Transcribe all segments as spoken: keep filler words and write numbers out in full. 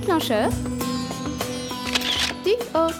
Déclencheur. Tip off.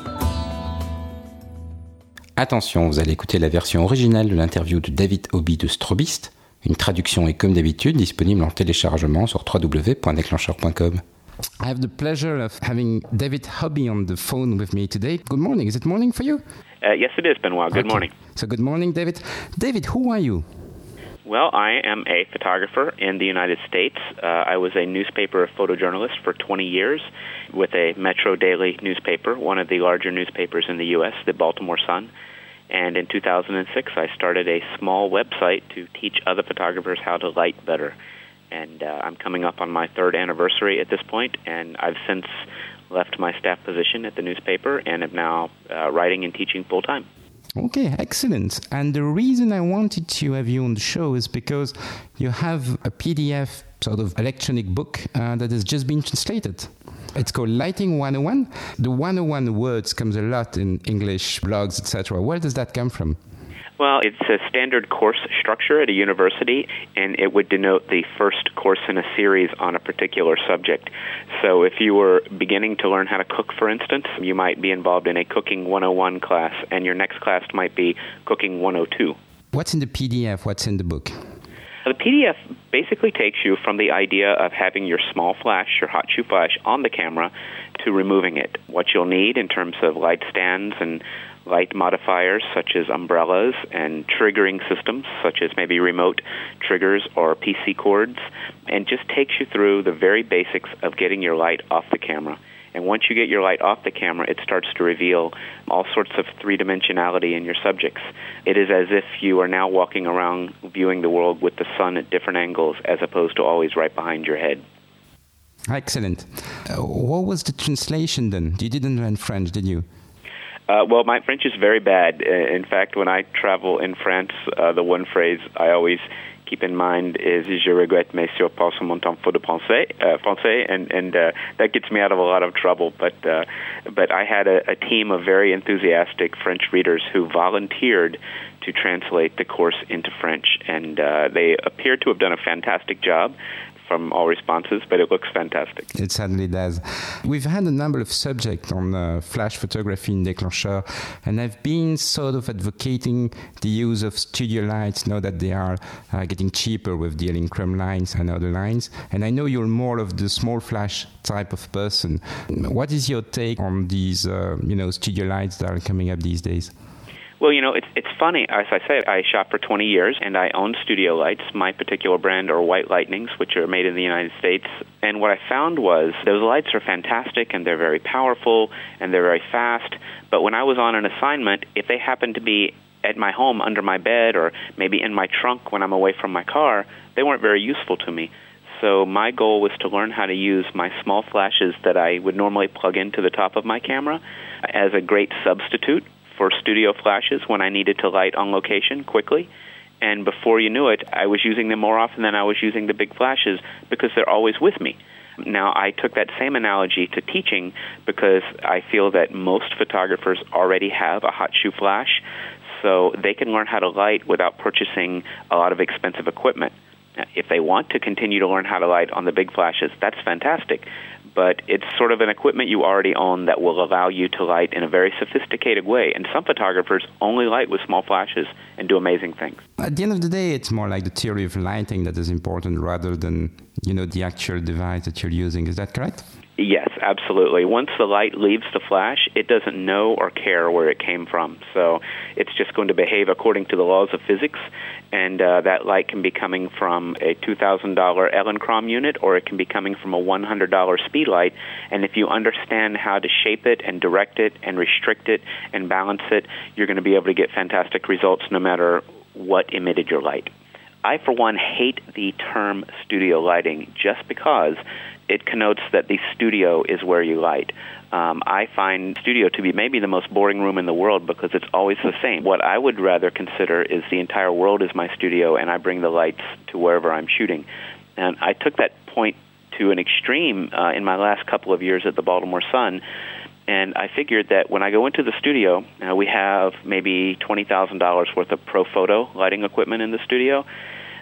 Attention, vous allez écouter la version originale de l'interview de David Hobby de Strobist. Une traduction est comme d'habitude disponible en téléchargement sur w w w point déclencheur point com. I have the pleasure of having David Hobby on the phone with me today. Good morning. Is it morning for you? Uh, yes, it is, Benoit. Good Okay. morning. So good morning, David. David, who are you? Well, I am a photographer in the United States. Uh, I was a newspaper photojournalist for twenty years with a Metro Daily newspaper, one of the larger newspapers in the U S, the Baltimore Sun. And in two thousand six, I started a small website to teach other photographers how to light better. And uh, I'm coming up on my third anniversary at this point, and I've since left my staff position at the newspaper and am now uh, writing and teaching full-time. Okay, excellent. And the reason I wanted to have you on the show is because you have a P D F sort of electronic book uh, that has just been translated. It's called Lighting one oh one. The one oh one words comes a lot in English blogs, et cetera. Where does that come from? Well, it's a standard course structure at a university, and it would denote the first course in a series on a particular subject. So if you were beginning to learn how to cook, for instance, you might be involved in a Cooking one oh one class, and your next class might be Cooking one oh two. What's in the P D F? What's in the book? The P D F basically takes you from the idea of having your small flash, your hot shoe flash, on the camera to removing it. What you'll need in terms of light stands and light modifiers such as umbrellas and triggering systems such as maybe remote triggers or P C cords, and just takes you through the very basics of getting your light off the camera. And once you get your light off the camera, it starts to reveal all sorts of three-dimensionality in your subjects. It is as if you are now walking around viewing the world with the sun at different angles as opposed to always right behind your head. Excellent. Uh, what was the translation then? You didn't learn French, did you? Uh, well, my French is very bad. Uh, in fact, when I travel in France, uh, the one phrase I always keep in mind is "Je regrette, mais sur pas mon temps de français," uh, français, and and uh, that gets me out of a lot of trouble. But uh, but I had a, a team of very enthusiastic French readers who volunteered to translate the course into French, and uh, they appear to have done a fantastic job from all responses, but it looks fantastic. It certainly does. We've had a number of subjects on uh, flash photography in Déclencheur, and I've been sort of advocating the use of studio lights now that they are uh, getting cheaper with the Elinchrom lines and other lines. And I know you're more of the small flash type of person. What is your take on these, uh, you know, studio lights that are coming up these days? Well, you know, it's it's funny. As I said, I shot for twenty years, and I own studio lights. My particular brand are White Lightnings, which are made in the United States. And what I found was those lights are fantastic, and they're very powerful, and they're very fast. But when I was on an assignment, if they happened to be at my home under my bed or maybe in my trunk when I'm away from my car, they weren't very useful to me. So my goal was to learn how to use my small flashes that I would normally plug into the top of my camera as a great substitute for studio flashes when I needed to light on location quickly. And before you knew it, I was using them more often than I was using the big flashes because they're always with me. Now, I took that same analogy to teaching because I feel that most photographers already have a hot shoe flash, so they can learn how to light without purchasing a lot of expensive equipment. If they want to continue to learn how to light on the big flashes, that's fantastic. But it's sort of an equipment you already own that will allow you to light in a very sophisticated way. And some photographers only light with small flashes and do amazing things. At the end of the day, it's more like the theory of lighting that is important rather than, you know, the actual device that you're using. Is that correct? Yes, absolutely. Once the light leaves the flash, it doesn't know or care where it came from. So it's just going to behave according to the laws of physics, and uh, that light can be coming from a two thousand dollars Elinchrom unit, or it can be coming from a one hundred dollars speed light. And if you understand how to shape it and direct it and restrict it and balance it, you're going to be able to get fantastic results no matter what emitted your light. I, for one, hate the term studio lighting just because it connotes that the studio is where you light. Um, I find studio to be maybe the most boring room in the world because it's always the same. What I would rather consider is the entire world is my studio, and I bring the lights to wherever I'm shooting. And I took that point to an extreme uh, in my last couple of years at the Baltimore Sun. And I figured that when I go into the studio, uh, we have maybe twenty thousand dollars worth of Pro Photo lighting equipment in the studio.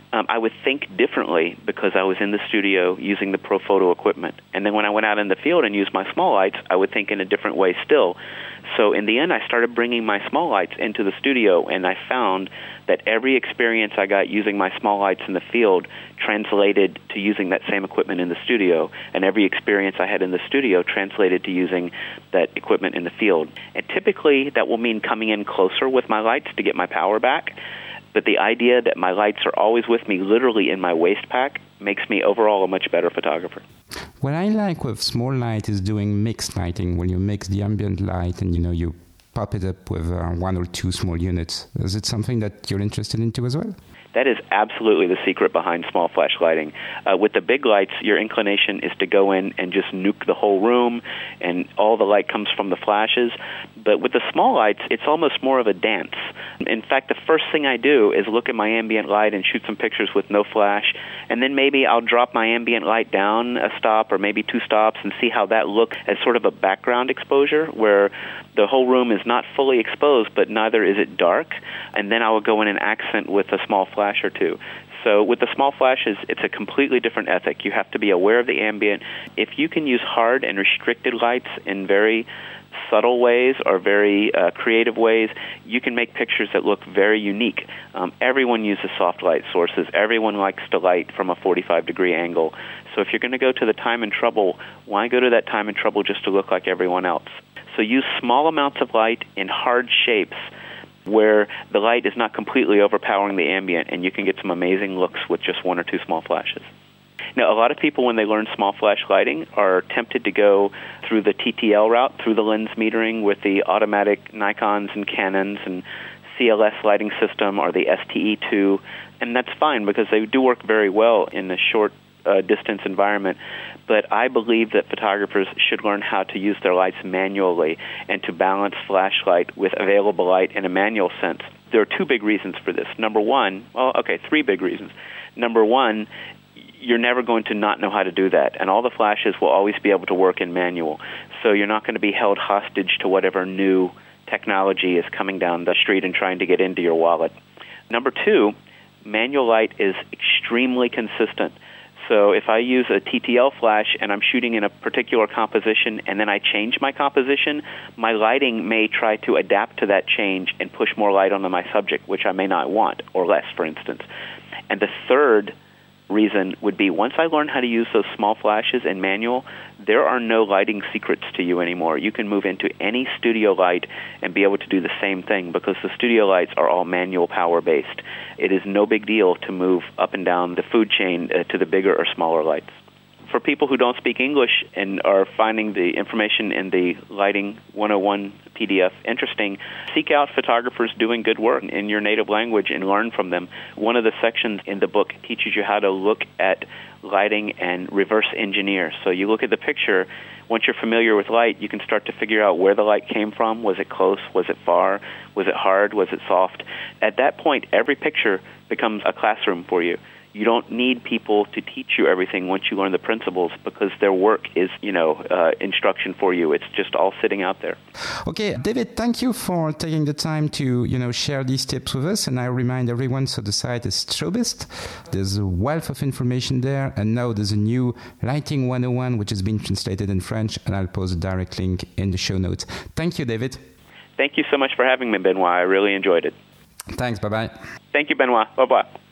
um, I would think differently because I was in the studio using the Profoto equipment. And then when I went out in the field and used my small lights, I would think in a different way still. So in the end, I started bringing my small lights into the studio, and I found that every experience I got using my small lights in the field translated to using that same equipment in the studio, and every experience I had in the studio translated to using that equipment in the field. And typically, that will mean coming in closer with my lights to get my power back, but the idea that my lights are always with me, literally in my waist pack, makes me overall a much better photographer. What I like with small light is doing mixed lighting, when you mix the ambient light and, you know, you pop it up with uh, one or two small units. Is it something that you're interested into as well? That is absolutely the secret behind small flash lighting. Uh, with the big lights, your inclination is to go in and just nuke the whole room, and all the light comes from the flashes. But with the small lights, it's almost more of a dance. In fact, the first thing I do is look at my ambient light and shoot some pictures with no flash, and then maybe I'll drop my ambient light down a stop or maybe two stops and see how that looks as sort of a background exposure where the whole room is not fully exposed, but neither is it dark. And then I will go in and accent with a small flash or two. So with the small flashes, it's a completely different ethic. You have to be aware of the ambient. If you can use hard and restricted lights in very subtle ways or very uh, creative ways, you can make pictures that look very unique. Um, everyone uses soft light sources. Everyone likes to light from a forty-five degree angle. So if you're going to go to the time and trouble, why go to that time and trouble just to look like everyone else? So use small amounts of light in hard shapes where the light is not completely overpowering the ambient, and you can get some amazing looks with just one or two small flashes. Now, a lot of people, when they learn small flash lighting, are tempted to go through the T T L route, through the lens metering with the automatic Nikons and Canons and C L S lighting system or the S T E two, and that's fine because they do work very well in a short uh, distance environment. But I believe that photographers should learn how to use their lights manually and to balance flashlight with available light in a manual sense. There are two big reasons for this. Number one, well, okay, three big reasons. Number one, you're never going to not know how to do that, and all the flashes will always be able to work in manual. So you're not going to be held hostage to whatever new technology is coming down the street and trying to get into your wallet. Number two, manual light is extremely consistent. So if I use a T T L flash and I'm shooting in a particular composition and then I change my composition, my lighting may try to adapt to that change and push more light onto my subject, which I may not want, or less, for instance. And the third reason would be once I learn how to use those small flashes in manual, there are no lighting secrets to you anymore. You can move into any studio light and be able to do the same thing because the studio lights are all manual power based. It is no big deal to move up and down the food chain uh, to the bigger or smaller lights. For people who don't speak English and are finding the information in the Lighting one oh one P D F interesting, seek out photographers doing good work in your native language and learn from them. One of the sections in the book teaches you how to look at lighting and reverse engineer. So you look at the picture. Once you're familiar with light, you can start to figure out where the light came from. Was it close? Was it far? Was it hard? Was it soft? At that point, every picture becomes a classroom for you. You don't need people to teach you everything once you learn the principles because their work is, you know, uh, instruction for you. It's just all sitting out there. Okay, David, thank you for taking the time to, you know, share these tips with us. And I remind everyone, so the site is Strobist. There's a wealth of information there. And now there's a new Lighting one oh one, which has been translated in French. And I'll post a direct link in the show notes. Thank you, David. Thank you so much for having me, Benoit. I really enjoyed it. Thanks. Bye-bye. Thank you, Benoit. Bye-bye.